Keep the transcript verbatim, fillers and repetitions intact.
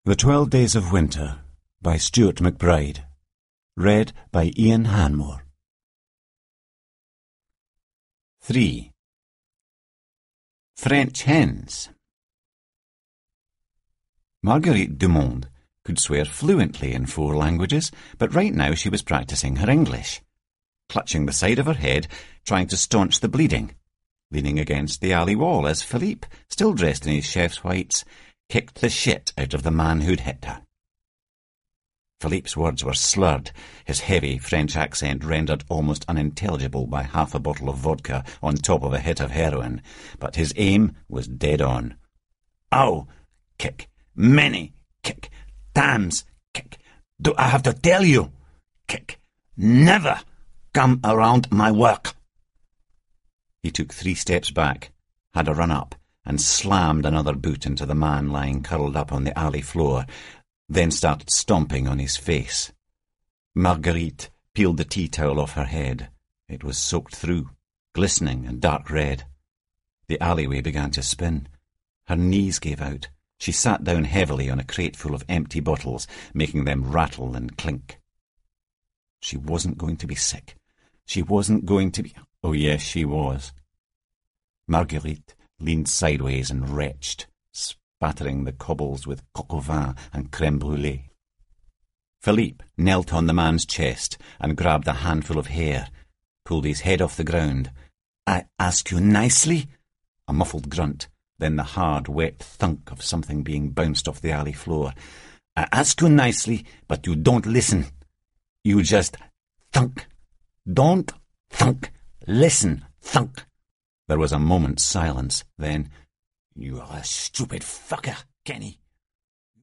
The Twelve Days of Winter by Stuart McBride. Read by Ian Hanmore. three. French hens. Marguerite Dumont could swear fluently in four languages, but right now she was practicing her English, clutching the side of her head, trying to staunch the bleeding, leaning against the alley wall as Philippe, still dressed in his chef's whites, kicked the shit out of the man who'd hit her. Philippe's words were slurred, his heavy French accent rendered almost unintelligible by half a bottle of vodka on top of a hit of heroin, but his aim was dead on. Ow! Kick. Many! Kick. Damns! Kick. Do I have to tell you? Kick. Never come around my work. He took three steps back, had a run up, and slammed another boot into the man lying curled up on the alley floor, then started stomping on his face. Marguerite peeled the tea towel off her head. It was soaked through, glistening and dark red. The alleyway began to spin. Her knees gave out. She sat down heavily on a crate full of empty bottles, making them rattle and clink. She wasn't going to be sick. She wasn't going to be... Oh, yes, she was. Marguerite leaned sideways and retched, spattering the cobbles with coq au vin and crème brûlée. Philippe knelt on the man's chest and grabbed a handful of hair, pulled his head off the ground. I ask you nicely? A muffled grunt, then the hard, wet thunk of something being bounced off the alley floor. I ask you nicely, but you don't listen. You just thunk. Don't thunk. Listen, thunk. There was a moment's silence, then, You are a stupid fucker, Kenny.